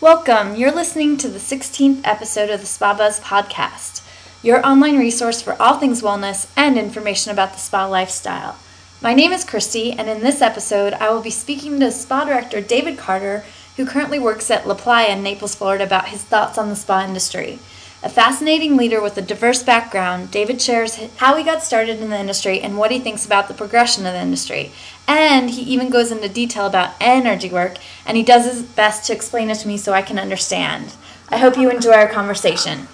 Welcome. You're listening to the 16th episode of the Spa Buzz podcast, your online resource for all things wellness and information about the spa lifestyle. My name is Christy, and in this episode, I will be speaking to spa director David Carter, who currently works at La Playa in Naples, Florida, about his thoughts on the spa industry. A fascinating leader with a diverse background, David shares how he got started in the industry and what he thinks about the progression of the industry. And he even goes into detail about energy work, and he does his best to explain it to me so I can understand. I hope you enjoy our conversation.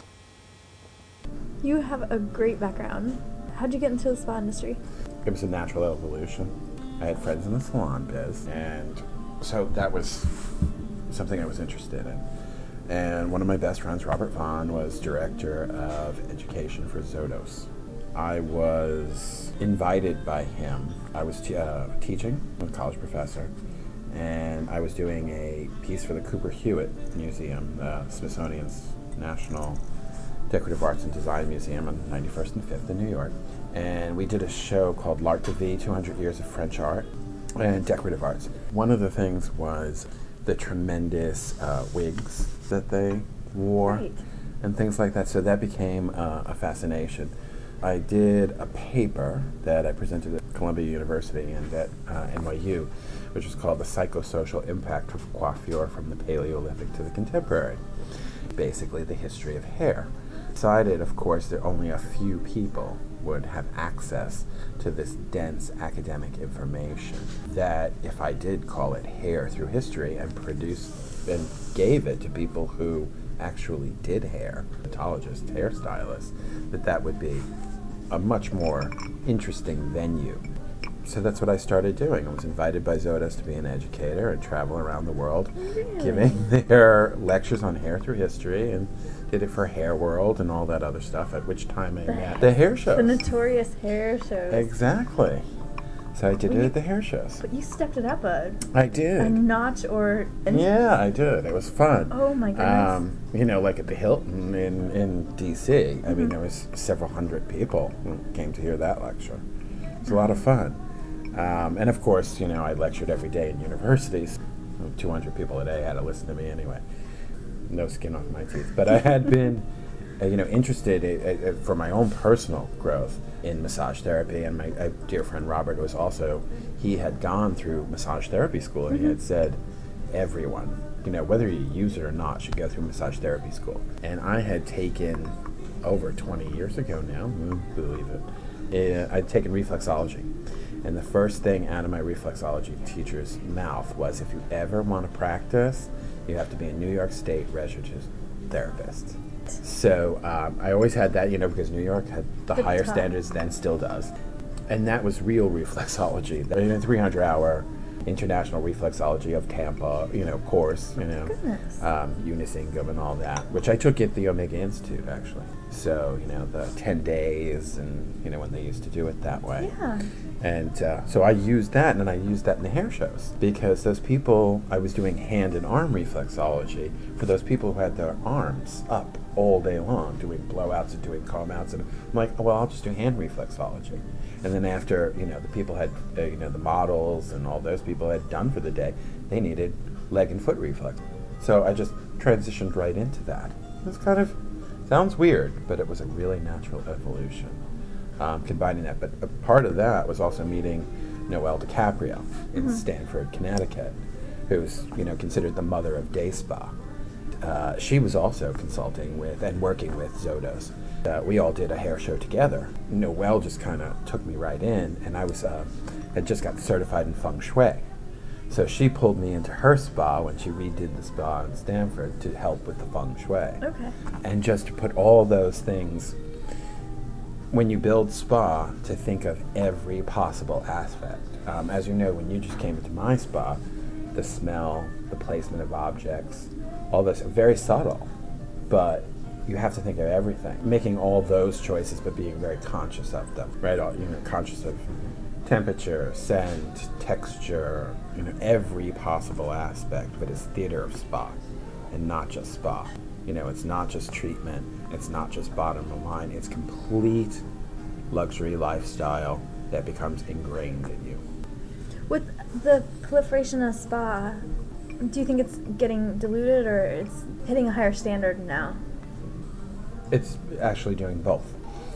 You have a great background. How'd you get into the spa industry? It was a natural evolution. I had friends in the salon biz, and so that was something I was interested in. And one of my best friends, Robert Vaughn, was director of education for Zotos. I was invited by him. I was teaching, I'm a college professor, and I was doing a piece for the Cooper Hewitt Museum, the Smithsonian's National Decorative Arts and Design Museum on 91st and 5th in New York. And we did a show called L'Art de Vie, 200 Years of French Art and Decorative Arts. One of the things was the tremendous wigs that they wore, right, and things like that. So that became a fascination. I did a paper that I presented at Columbia University and at NYU, which was called The Psychosocial Impact of Coiffure from the Paleolithic to the Contemporary. Basically the history of hair. Decided, of course, that only a few people would have access to this dense academic information, that if I did call it hair through history and produced and gave it to people who actually did hair, dermatologists, hairstylists, that would be a much more interesting venue. So that's what I started doing. I was invited by Zotos to be an educator and travel around the world, giving their lectures on hair through history, and did it for Hair World and all that other stuff, at which time I met the hair shows. The notorious hair shows. Exactly. So I did it at the hair shows. But you stepped it up I did. A notch or... Yeah, I did. It was fun. Oh my goodness. Like at the Hilton in D.C., mm-hmm. I mean, there was several hundred people who came to hear that lecture. It was a lot of fun. And of course, I lectured every day in universities. 200 people a day had to listen to me anyway. No skin off my teeth. But I had been, interested for my own personal growth in massage therapy. And my dear friend Robert he had gone through massage therapy school, and he had said, everyone, whether you use it or not, should go through massage therapy school. And I had taken, over 20 years ago now, believe it, I'd taken reflexology. And the first thing out of my reflexology teacher's mouth was, if you ever want to practice, you have to be a New York State registered therapist. So I always had that, because New York had the higher standards then, still does. And that was real reflexology. The 300-hour International Reflexology of Tampa, course, Unisingum and all that, which I took at the Omega Institute, actually. So, the 10 days and, when they used to do it that way. Yeah. And so I used that, and then I used that in the hair shows, because those people, I was doing hand and arm reflexology for those people who had their arms up all day long, doing blowouts and doing comb-outs, and I'm like, well, I'll just do hand reflexology. And then after, the people had, the models and all those people had done for the day, they needed leg and foot reflex. So I just transitioned right into that. It was sounds weird, but it was a really natural evolution, combining that. But a part of that was also meeting Noelle DiCaprio in Stamford, Connecticut, who's, considered the mother of day spa. She was also consulting with and working with Zotos. We all did a hair show together. Noelle just kind of took me right in, and I had just got certified in feng shui. So she pulled me into her spa when she redid the spa in Stamford to help with the feng shui. Okay. And just to put all those things, when you build spa, to think of every possible aspect. As you know, when you just came into my spa, the smell, the placement of objects, all this, very subtle, but you have to think of everything. Making all those choices, but being very conscious of them, right? Conscious of temperature, scent, texture, every possible aspect. But it's theater of spa, and not just spa. It's not just treatment. It's not just bottom of line. It's complete luxury lifestyle that becomes ingrained in you. With the proliferation of spa, Do you think it's getting diluted or it's hitting a higher standard now? It's actually doing both.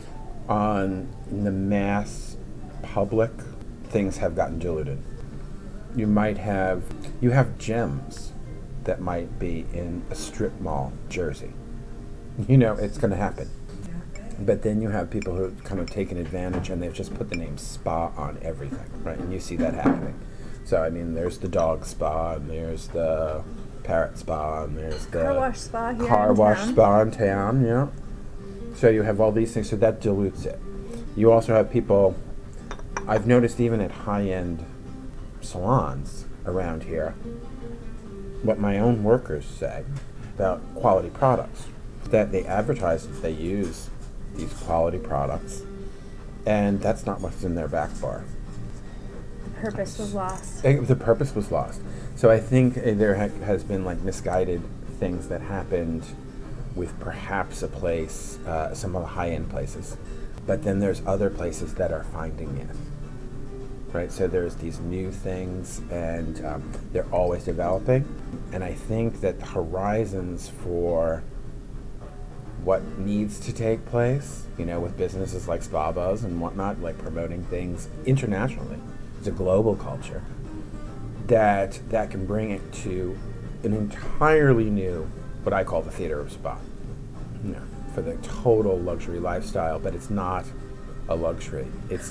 On the mass public, things have gotten diluted. You have gems that might be in a strip mall jersey. It's going to happen. But then you have people who have kind of taken advantage and they've just put the name spa on everything, right? And you see that happening. So, I mean, there's the dog spa, and there's the parrot spa, and there's the car wash spa here car in wash town. spa in town, yeah. So you have all these things, so that dilutes it. You also have people, I've noticed even at high-end salons around here, what my own workers say about quality products, that they advertise that they use these quality products, and that's not what's in their back bar. Purpose was lost. The purpose was lost. So I think there has been like misguided things that happened with perhaps a place, some of the high-end places, but then there's other places that are finding it. Right, so there's these new things, and they're always developing. And I think that the horizons for what needs to take place, with businesses like Spa Buzz and whatnot, like promoting things internationally, it's a global culture, that can bring it to an entirely new, what I call the theater of spa, for the total luxury lifestyle. But it's not a luxury.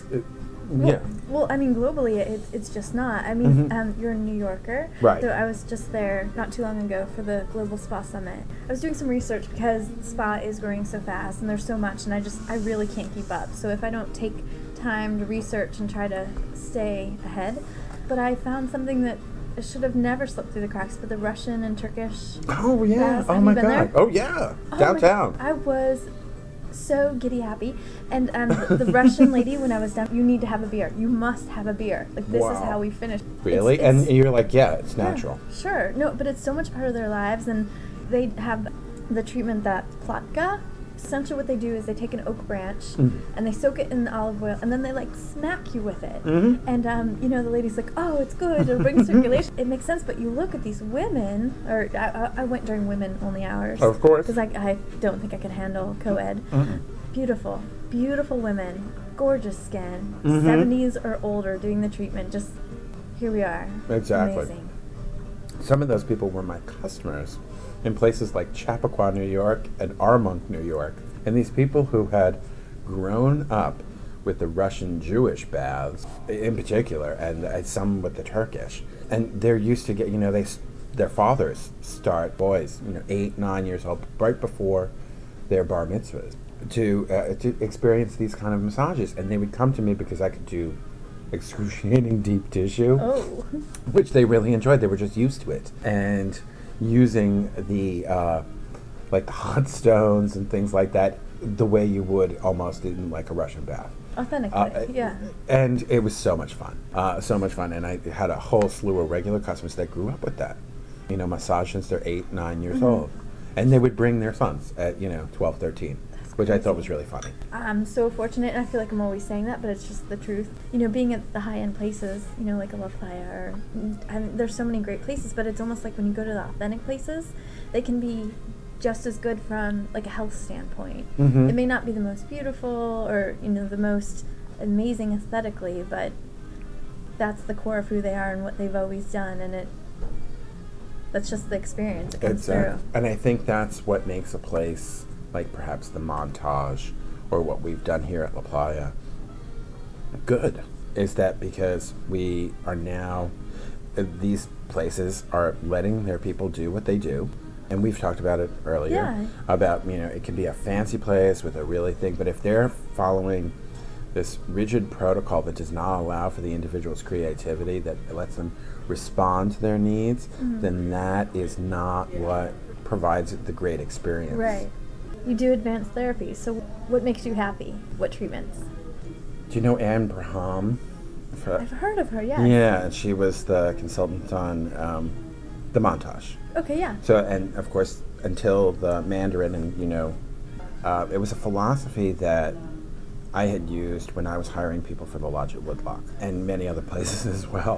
Well, I mean, globally, it's just not. I mean, you're a New Yorker. Right. So I was just there not too long ago for the Global Spa Summit. I was doing some research because spa is growing so fast and there's so much, and I really can't keep up. So if I don't take time to research and try to stay ahead. But I found something that should have never slipped through the cracks, but the Russian and Turkish Oh, yeah. baths. Oh, Have my you been God. there? Oh, yeah. Oh Downtown. I was so giddy happy. And the Russian lady, when I was done, you need to have a beer. You must have a beer. Like, this is Wow. how we finish. Really? It's- And you're like, yeah, it's natural. Yeah, sure. No, but it's so much part of their lives, and they have the treatment that Platka. Essentially what they do is they take an oak branch and they soak it in olive oil, and then they like smack you with it. Mm-hmm. And the lady's like, oh, it's good, it'll bring circulation. It makes sense, but you look at these women, or I went during women only hours. Of course. Because I don't think I could handle co-ed. Beautiful, beautiful women, gorgeous skin, 70s or older doing the treatment. Just here we are. Exactly. Amazing. Some of those people were my customers in places like Chappaqua, New York, and Armonk, New York. And these people who had grown up with the Russian Jewish baths in particular, and some with the Turkish. And they're used to get, their fathers start boys, 8, 9 years old, right before their bar mitzvahs, to experience these kind of massages. And they would come to me because I could do excruciating deep tissue, which they really enjoyed. They were just used to it. And using the like the hot stones and things like that the way you would almost in like a Russian bath. Authentically, yeah. And it was so much fun. And I had a whole slew of regular customers that grew up with that. Massage since they're 8, 9 years old. And they would bring their sons at, 12, 13, which I thought was really funny. I'm so fortunate, and I feel like I'm always saying that, but it's just the truth. Being at the high-end places, like a La Playa, there's so many great places, but it's almost like when you go to the authentic places, they can be just as good from like a health standpoint. It may not be the most beautiful or the most amazing aesthetically, but that's the core of who they are and what they've always done, and that's just the experience. It comes through. And I think that's what makes a place like perhaps the Montage or what we've done here at La Playa good, is that because we are now, these places are letting their people do what they do. And we've talked about it earlier, about, it can be a fancy place with a really thing, but if they're following this rigid protocol that does not allow for the individual's creativity, that lets them respond to their needs, then that is not what provides the great experience. Right. You do advanced therapy, so what makes you happy? What treatments? Do you know Anne Braham? I've heard of her, yeah. Yeah, and she was the consultant on the Montage. Okay, yeah. So, and of course, until the Mandarin, and it was a philosophy that I had used when I was hiring people for the Lodge at Woodlock and many other places as well.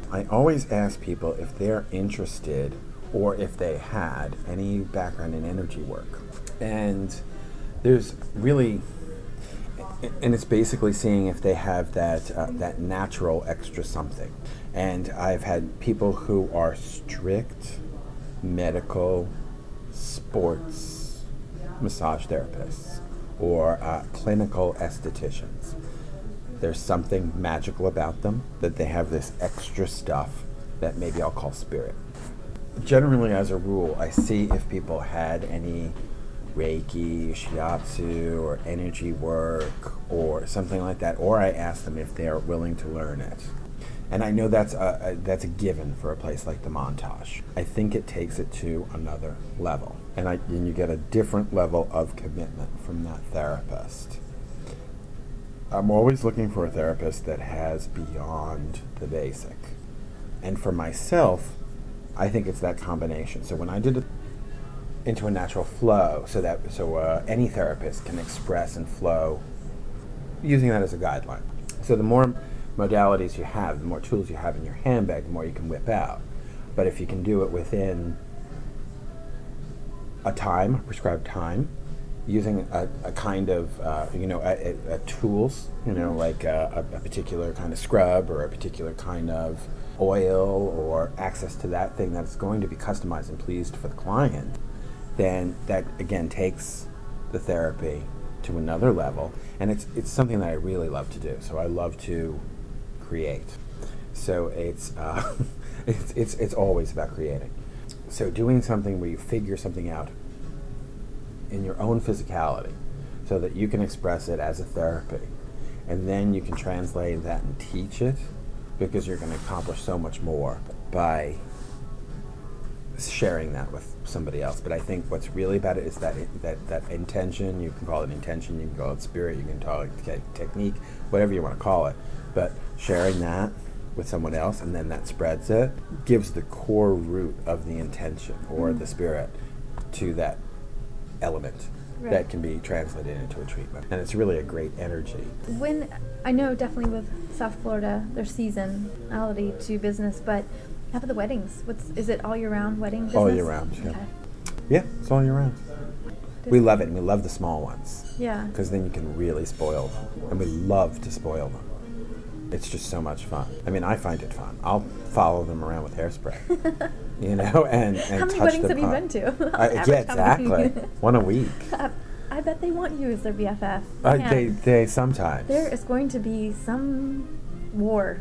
I always ask people if they're interested or if they had any background in energy work. And there's really, and it's basically seeing if they have that natural extra something. And I've had people who are strict medical, sports massage therapists or clinical estheticians. There's something magical about them, that they have this extra stuff that maybe I'll call spirit. Generally, as a rule, I see if people had any Reiki, Shiatsu, or energy work, or something like that, or I ask them if they are willing to learn it. And I know that's a given for a place like the Montage. I think it takes it to another level, and you get a different level of commitment from that therapist. I'm always looking for a therapist that has beyond the basic. And for myself, I think it's that combination. So when I did it into a natural flow, so any therapist can express and flow using that as a guideline. So the more modalities you have, the more tools you have in your handbag, the more you can whip out. But if you can do it within a prescribed time, using a kind of, tools, like a particular kind of scrub or a particular kind of oil or access to that thing that's going to be customized and pleased for the client, then that, again, takes the therapy to another level. And it's something that I really love to do. So I love to create. So it's always about creating. So doing something where you figure something out in your own physicality so that you can express it as a therapy, and then you can translate that and teach it, because you're going to accomplish so much more by sharing that with somebody else. But I think what's really about it is that intention. You can call it intention, you can call it spirit, you can call it technique, whatever you want to call it, but sharing that with someone else, and then that spreads it, gives the core root of the intention or the spirit to that element that can be translated into a treatment. And it's really a great energy. When I know definitely with South Florida, there's seasonality to business, but how about the weddings? Is it all year round wedding business? All year round, yeah. Okay. Yeah, it's all year round. We love it, and we love the small ones. Yeah. Because then you can really spoil them. And we love to spoil them. It's just so much fun. I mean, I find it fun. I'll follow them around with hairspray. and how many touch weddings them have you up. been to? Yeah, exactly. One a week. I bet they want you as their BFF. They sometimes. There is going to be some war.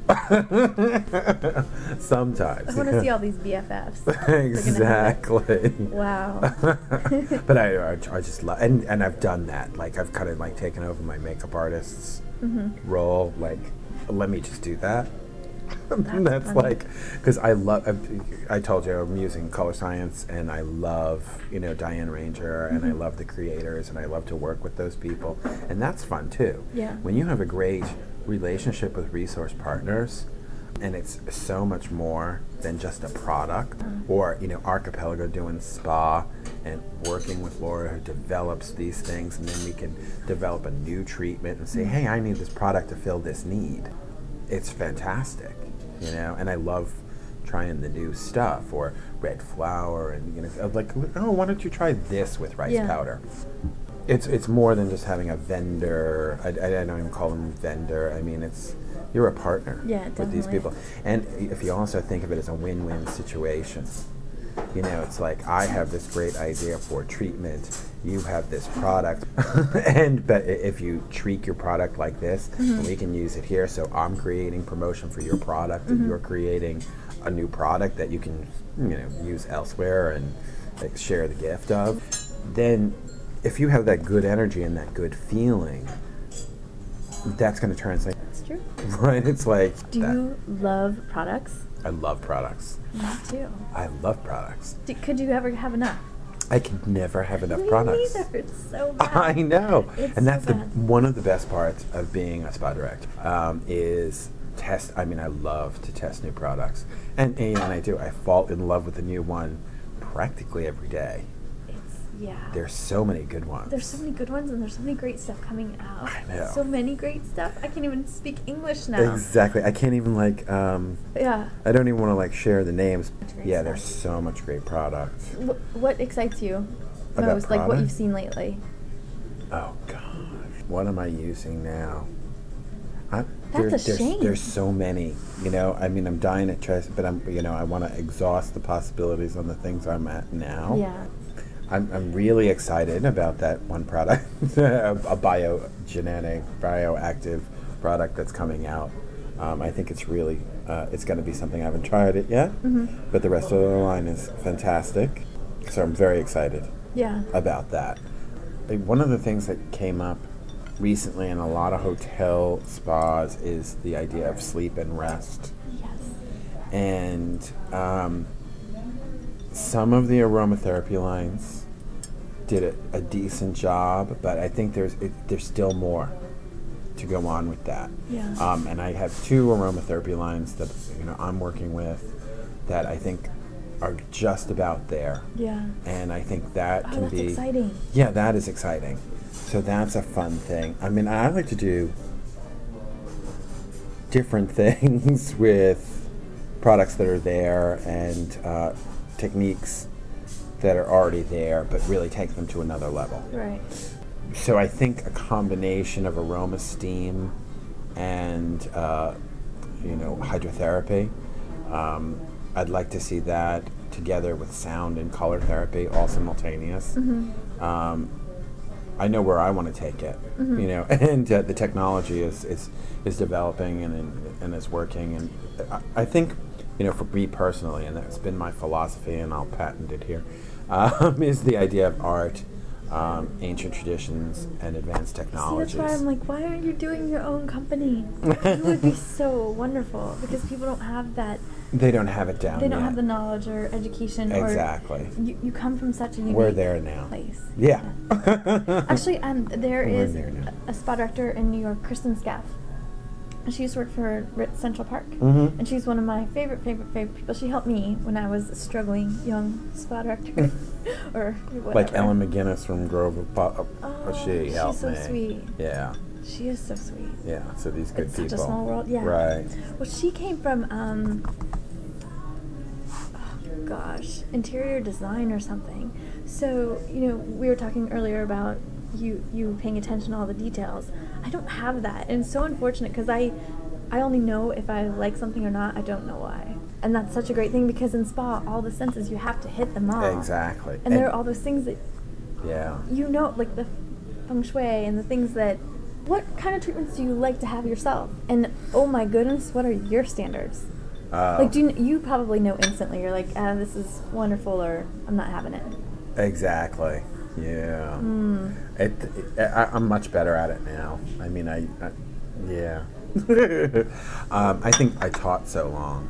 Sometimes. I want to see all these BFFs. Exactly. Wow. But I just love, and I've done that. Like, I've kind of like taken over my makeup artist's role. Like, let me just do that. That's like, because I told you I'm using color science, and I love, Diane Ranger, and I love the creators, and I love to work with those people, and that's fun too. Yeah. When you have a great relationship with resource partners, and it's so much more than just a product, or Archipelago doing spa and working with Laura, who develops these things, and then we can develop a new treatment and say, hey, I need this product to fill this need. It's fantastic, and I love trying the new stuff, or red flower, and like, oh, why don't you try this with rice powder? It's more than just having a vendor. I don't even call them vendor. I mean, you're a partner with these people. And if you also think of it as a win-win situation, it's like, I have this great idea for treatment, you have this product, but if you tweak your product like this, we can use it here. So I'm creating promotion for your product, and you're creating a new product that you can use elsewhere and like, share the gift of. Then if you have that good energy and that good feeling, that's going to translate. That's true. Right? It's like, do you love products? I love products. Me too. I love products. Could you ever have enough? I could never have enough products. Me neither. It's so bad. I know. It's and that's so bad. one of the best parts of being a spa director, is test. I mean, I love to test new products. And I do. I fall in love with a new one practically every day. Yeah. There's so many good ones. There's so many good ones, and there's so many great stuff coming out. I know. So many great stuff. I can't even speak English now. Exactly. I can't even Yeah. I don't even want to share the names. Great Yeah, stuff. there's so much great product. What excites you About most? Like what product? you've seen lately? Oh gosh, what am I using now? That's a shame. There's so many. I mean, I'm dying at try, but I want to exhaust the possibilities on the things I'm at now. Yeah. I'm really excited about that one product, a bioactive product that's coming out. I think it's really, it's going to be something. I haven't tried it yet, but the rest of the line is fantastic. So I'm very excited Yeah. about that. One of the things that came up recently in a lot of hotel spas is the idea of sleep and rest. Yes. And some of the aromatherapy lines did a decent job, but I think there's still more to go on with that. Yeah. And I have 2 aromatherapy lines that I'm working with that I think are just about there. Yeah. And I think that Oh, can that's be exciting. Yeah, that is exciting. So that's a fun thing. I mean, I like to do different things with products that are there and techniques that are already there, but really take them to another level. Right. So I think a combination of aroma steam and hydrotherapy. I'd like to see that together with sound and color therapy, all simultaneous. I know where I want to take it, and the technology is developing and is working. And I think, for me personally, and that's been my philosophy, and I'll patent it here, is the idea of art, ancient traditions, and advanced See, technologies. that's why I'm like, why aren't you doing your own company? It would be so wonderful because people don't have that. They don't have it down They don't yet. have the knowledge or education. Exactly. Or you come from such a unique We're there now. place. Yeah. Actually, there We're is there now. a spa director in New York, Kristen Scaff. She used to work for Ritz Central Park, Mhm. and she's one of my favorite people. She helped me when I was a struggling young spa director, or whatever. Like Ellen McGinnis from Grove of she she's helped so me. sweet. Yeah. She is so sweet. Yeah. So these good It's people. such a small world. Yeah. Right. Well, she came from gosh, interior design or something. So, we were talking earlier about you paying attention to all the details. I don't have that, and it's so unfortunate because I only know if I like something or not. I don't know why. And that's such a great thing because in spa, all the senses, you have to hit them all. Exactly. And there are all those things that Yeah. like the feng shui and the things that, what kind of treatments do you like to have yourself? And oh my goodness, what are your standards? Like, you probably know instantly. You're like, this is wonderful, or I'm not having it. Exactly. Yeah. I'm much better at it now. I mean, yeah. I think I taught so long,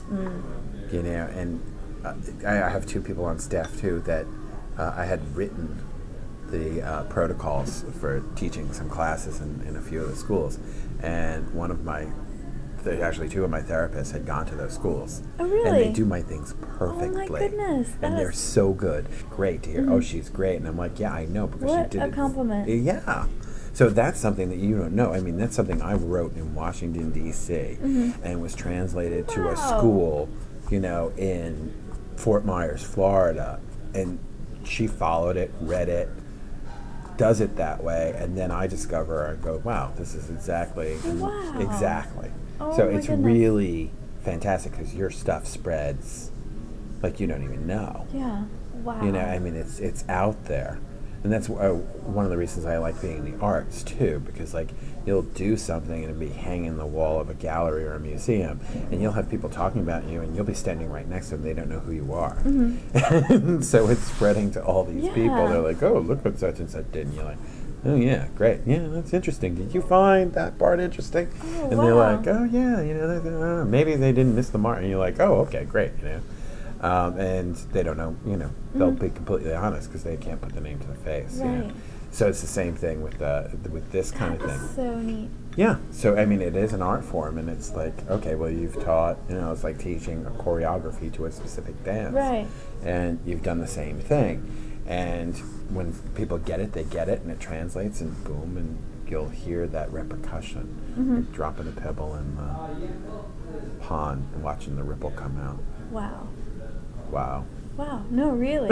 and I have 2 people on staff too that I had written the protocols for teaching some classes in a few of the schools, and actually 2 of my therapists had gone to those schools. Oh, really? And they do my things perfectly. Oh, my goodness. And they're so good. Great to hear. Oh, she's great. And I'm like, yeah, I know because What she did a it. compliment. Yeah. So that's something that you don't know. I mean, that's something I wrote in Washington, D.C. And was translated to a school, in Fort Myers, Florida. And she followed it, read it, does it that way. And then I discover and go, wow, this is exactly. Wow. Exactly. Oh, So my it's goodness. really fantastic because your stuff spreads like you don't even know. Yeah. Wow. I mean, it's out there. And that's one of the reasons I like being in the arts, too, because, you'll do something and it'll be hanging in the wall of a gallery or a museum, and you'll have people talking about you, and you'll be standing right next to them. They don't know who you are. And so it's spreading to all these people. Yeah. They're like, oh, look what such and such did. And you're like, oh, yeah, great. Yeah, that's interesting. Did you find that part interesting? Oh, and they're wow. like, oh, yeah, maybe they didn't miss the mark. And you're like, oh, okay, great, and they don't know, they'll be completely honest because they can't put the name to the face. Right. So it's the same thing with this kind of thing. That's so neat. Yeah. So I mean, it is an art form, and it's like, okay, well, you've taught, it's like teaching a choreography to a specific dance, Right. And you've done the same thing, And when people get it, they get it, and it translates, and boom, and you'll hear that repercussion. Like dropping a pebble in the pond and watching the ripple come out. Wow. Wow. Wow. No, really.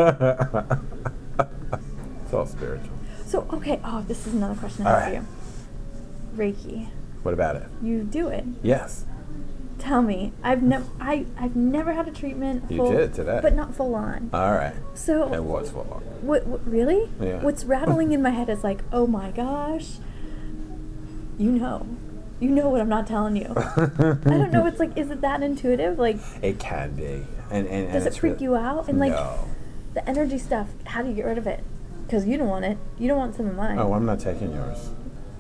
It's all spiritual. So, okay. Oh, this is another question I have for you. Reiki. What about it? You do it. Yes. Tell me. I've never had a treatment. You did today. But not full on. All right. So. It was full on. What really? Yeah. What's rattling in my head is like, oh my gosh. You know what I'm not telling you. I don't know. It's like, is it that intuitive? Like. It can be. And does it freak you out? And like. No. The energy stuff. How do you get rid of it? Because you don't want it. You don't want some of mine. Oh, I'm not taking yours.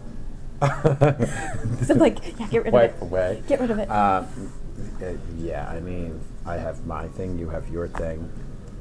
So I'm like, yeah, get rid of it. Away. Get rid of it. Yeah, I mean, I have my thing, you have your thing.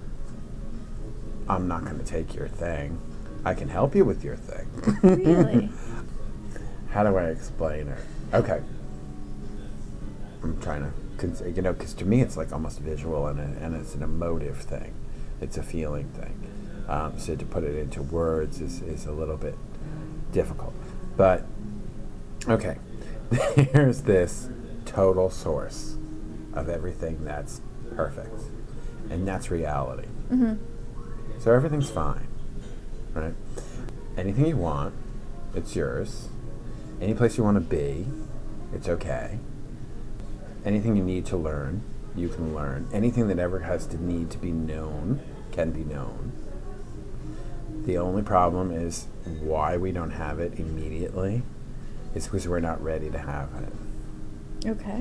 I'm not going to take your thing. I can help you with your thing. Really? How do I explain it? Okay. I'm trying to, because to me it's like almost visual, and it's an emotive thing. It's a feeling thing. So to put it into words is a little bit difficult. But, okay, here's this total source of everything that's perfect. And that's reality. Mm-hmm. So everything's fine, right? Anything you want, it's yours. Any place you want to be, it's okay. Anything you need to learn, you can learn. Anything that ever has to need to be known can be known. The only problem is why we don't have it immediately is because we're not ready to have it. Okay.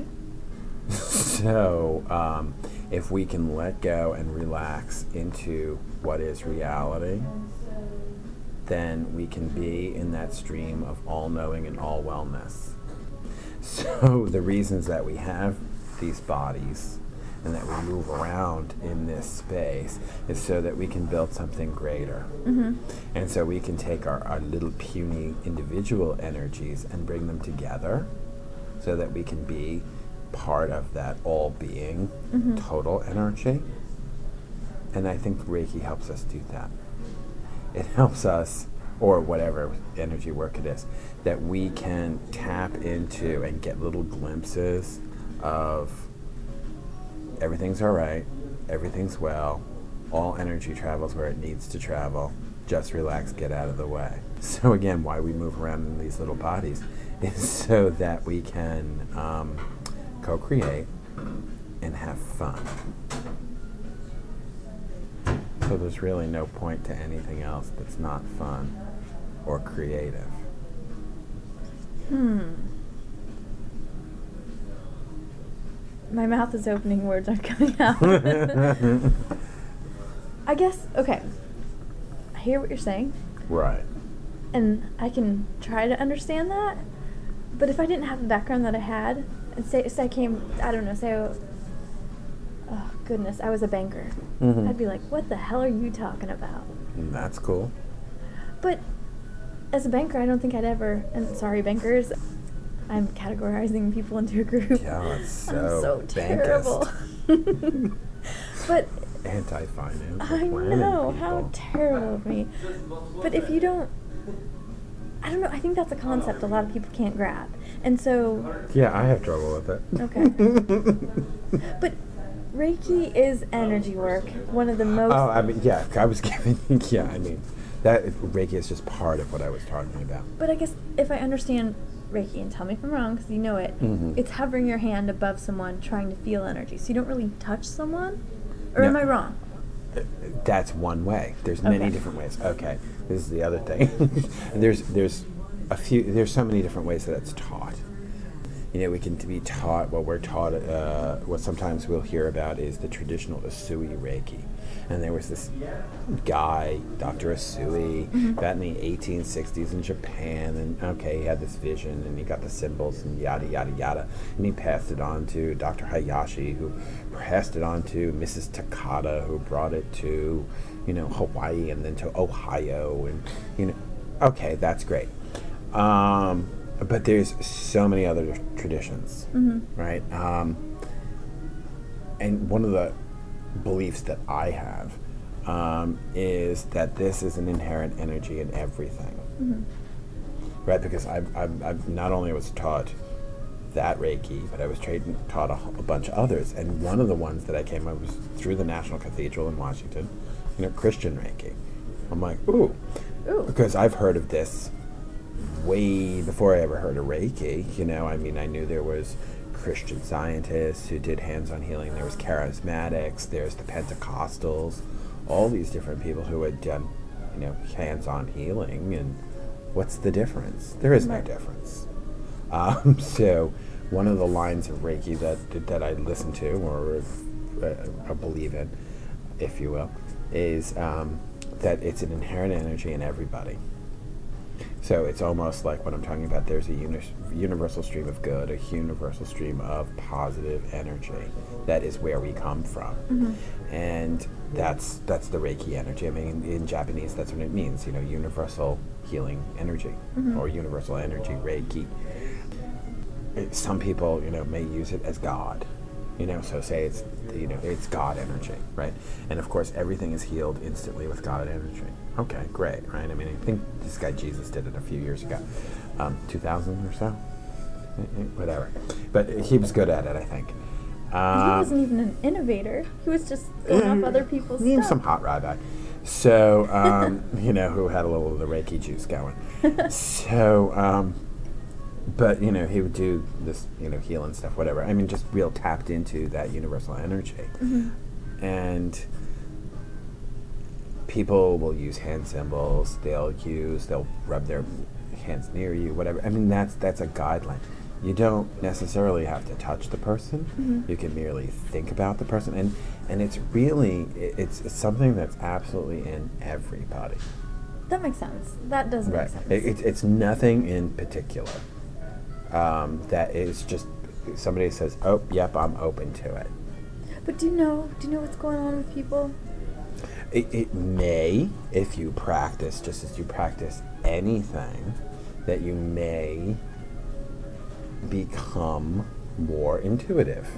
So, if we can let go and relax into what is reality, then we can be in that stream of all-knowing and all-wellness. So the reasons that we have these bodies and that we move around in this space is so that we can build something greater. Mm-hmm. And so we can take our little puny individual energies and bring them together so that we can be part of that all-being, total energy. And I think Reiki helps us do that. It helps us, or whatever energy work it is, that we can tap into and get little glimpses of everything's all right, everything's well, all energy travels where it needs to travel, just relax, get out of the way. So again, why we move around in these little bodies is so that we can co-create and have fun. So there's really no point to anything else that's not fun or creative. My mouth is opening, words aren't coming out. I guess, okay. I hear what you're saying. Right. And I can try to understand that. But if I didn't have the background that I had, and say I came, I don't know, oh goodness, I was a banker. Mm-hmm. I'd be like, what the hell are you talking about? That's cool. But as a banker, I don't think I'd ever, and sorry bankers, I'm categorizing people into a group. Yeah, it's so I'm so terrible. But anti-finance. I know, how terrible of me. But if you don't, I don't know, I think that's a concept a lot of people can't grab. And so... Yeah, I have trouble with it. Okay. But Reiki is energy work. One of the most... Oh, I mean, yeah, I was giving... Yeah, I mean, that Reiki is just part of what I was talking about. But I guess if I understand Reiki, and tell me if I'm wrong, because you know it, it's hovering your hand above someone trying to feel energy. So you don't really touch someone? Or am I wrong? That's one way. There's many different ways. Okay, this is the other thing. there's so many different ways that it's taught. You know, we can be taught, what we're taught, what sometimes we'll hear about is the traditional Usui Reiki. And there was this guy, Dr. Usui, back in the 1860s in Japan, and he had this vision, and he got the symbols, and yada, yada, yada. And he passed it on to Dr. Hayashi, who passed it on to Mrs. Takada, who brought it to, Hawaii, and then to Ohio, and, that's great. But there's so many other traditions, right? And one of the beliefs that I have is that this is an inherent energy in everything. Right? Because I've not only was taught that Reiki, but I was taught a bunch of others. And one of the ones that I came up was through the National Cathedral in Washington, Christian Reiki. I'm like, ooh. Because I've heard of this way before I ever heard of Reiki. I knew there was Christian scientists who did hands-on healing. There was charismatics. There's the Pentecostals. All these different people who had done, hands-on healing. And what's the difference? There is no difference. So one of the lines of Reiki that I listen to or believe in, if you will, is that it's an inherent energy in everybody. So it's almost like what I'm talking about. There's a universal stream of good, a universal stream of positive energy. That is where we come from. And that's the Reiki energy. I mean, in Japanese, that's what it means, universal healing energy or universal energy, Reiki. Some people, may use it as God. So say it's, it's God energy, right? And of course, everything is healed instantly with God energy. Okay, great, right? I mean, I think this guy Jesus did it a few years ago, 2000 or so, whatever. But he was good at it, I think. He wasn't even an innovator. He was just going off other people's stuff. Some hot rabbi. So, who had a little of the Reiki juice going. So, but, he would do this, healing stuff, whatever. I mean, just real tapped into that universal energy. And people will use hand symbols. They'll rub their hands near you, whatever. I mean, that's a guideline. You don't necessarily have to touch the person. You can merely think about the person. And it's really, it's something that's absolutely in everybody. That makes sense. That does make sense. It's nothing in particular. That is just somebody says, "Oh, yep, I'm open to it." But do you know what's going on with people? It may, if you practice, just as you practice anything, that you may become more intuitive.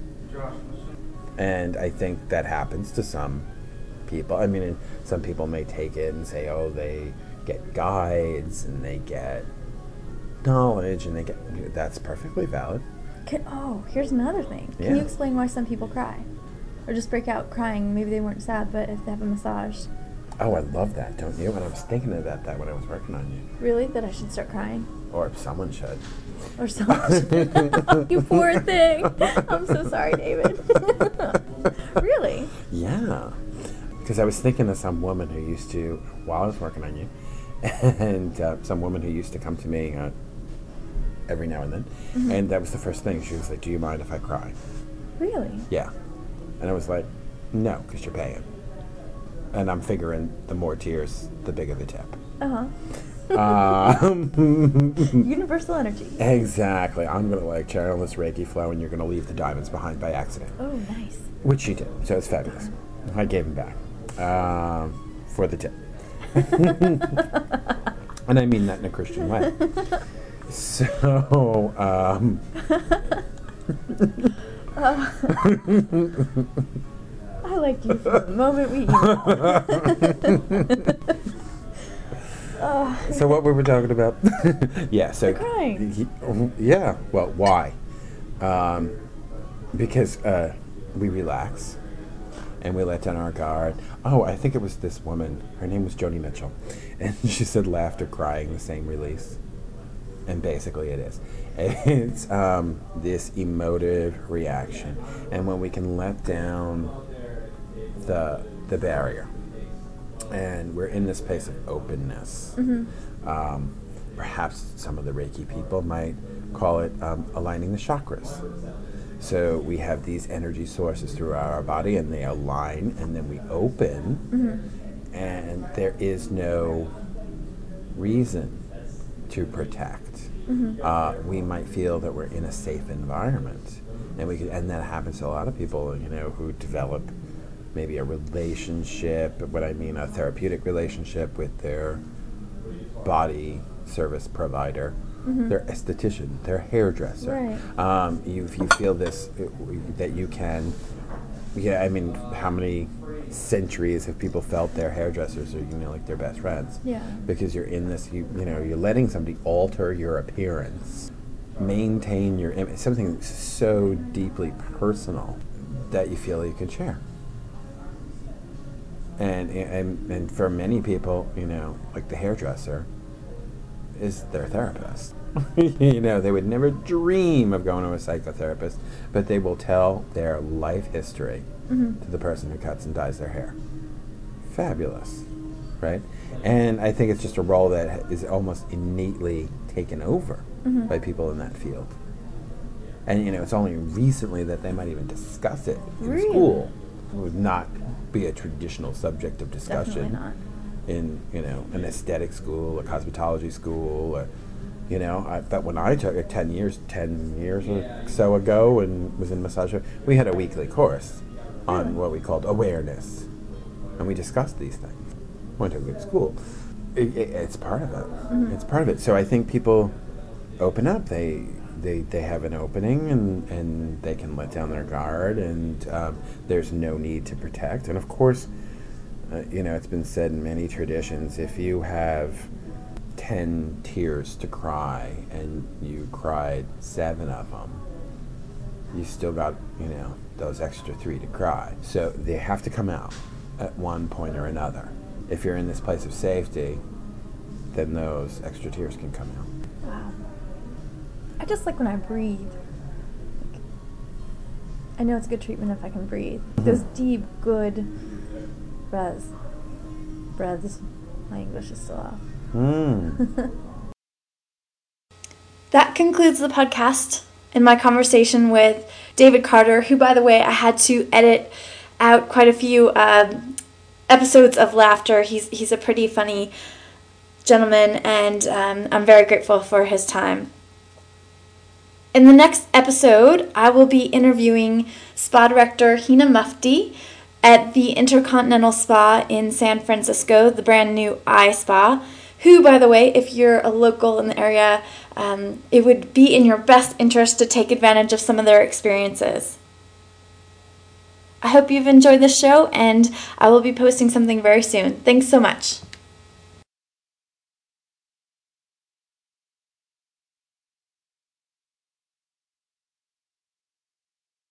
And I think that happens to some people. I mean, some people may take it and say, "Oh, they get guides and they get knowledge and that's perfectly valid." Here's another thing. Can you explain why some people cry or just break out crying? Maybe they weren't sad, but if they have a massage. Oh, I love that, don't you? And I was thinking about that when I was working on you. Really? That I should start crying? Or someone should. Or someone should. You poor thing. I'm so sorry, David. Really? Yeah. Because I was thinking of some woman who used to, while I was working on you, and some woman who used to come to me every now and then, and that was the first thing. She was like, "Do you mind if I cry?" Really? Yeah. And I was like, "No, because you're paying." And I'm figuring the more tears, the bigger the tip. Universal energy. Exactly. I'm going to channel this Reiki flow, and you're going to leave the diamonds behind by accident. Oh, nice. Which she did. So it's fabulous. I gave him back for the tip. And I mean that in a Christian way. So, I liked you from the moment we So what we were talking about? Yeah, so... You're crying. Yeah, well, why? Because we relax and we let down our guard. Oh, I think it was this woman. Her name was Joni Mitchell. And she said laughter, crying, the same release. And basically it is. It's this emotive reaction. And when we can let down the barrier, and we're in this place of openness, perhaps some of the Reiki people might call it aligning the chakras. So we have these energy sources throughout our body, and they align, and then we open, and there is no reason to protect. We might feel that we're in a safe environment, and that happens to a lot of people, who develop maybe a relationship, what I mean, a therapeutic relationship with their body service provider, their esthetician, their hairdresser. Right. You feel this, that you can, I mean, how many centuries have people felt their hairdressers are, like their best friends. Yeah. Because you're in this, you're letting somebody alter your appearance, maintain your image, something so deeply personal that you feel you can share. And for many people, like the hairdresser is their therapist. They would never dream of going to a psychotherapist, but they will tell their life history to the person who cuts and dyes their hair. Fabulous, right? And I think it's just a role that is almost innately taken over by people in that field. And, it's only recently that they might even discuss it in school. It would not be a traditional subject of discussion. Definitely not. In, an aesthetic school, a cosmetology school, or, but when I took it 10 years or so ago and was in massage, we had a weekly course on what we called awareness. And we discussed these things. Went to a good school. It's part of it. It's part of it. So I think people open up. They have an opening and they can let down their guard, and there's no need to protect. And of course, it's been said in many traditions, if you have 10 tears to cry and you cried 7 of them, you still got, those extra 3 to cry. So they have to come out at one point or another. If you're in this place of safety, then those extra tears can come out. Wow. I just like when I breathe. I know it's good treatment if I can breathe. Those deep, good breaths. My English is still off. That concludes the podcast and my conversation with David Carter, who, by the way, I had to edit out quite a few episodes of laughter. He's a pretty funny gentleman, and I'm very grateful for his time. In the next episode, I will be interviewing Spa Director Hina Mufti at the Intercontinental Spa in San Francisco, the brand new iSpa, who, by the way, if you're a local in the area, it would be in your best interest to take advantage of some of their experiences. I hope you've enjoyed this show, and I will be posting something very soon. Thanks so much.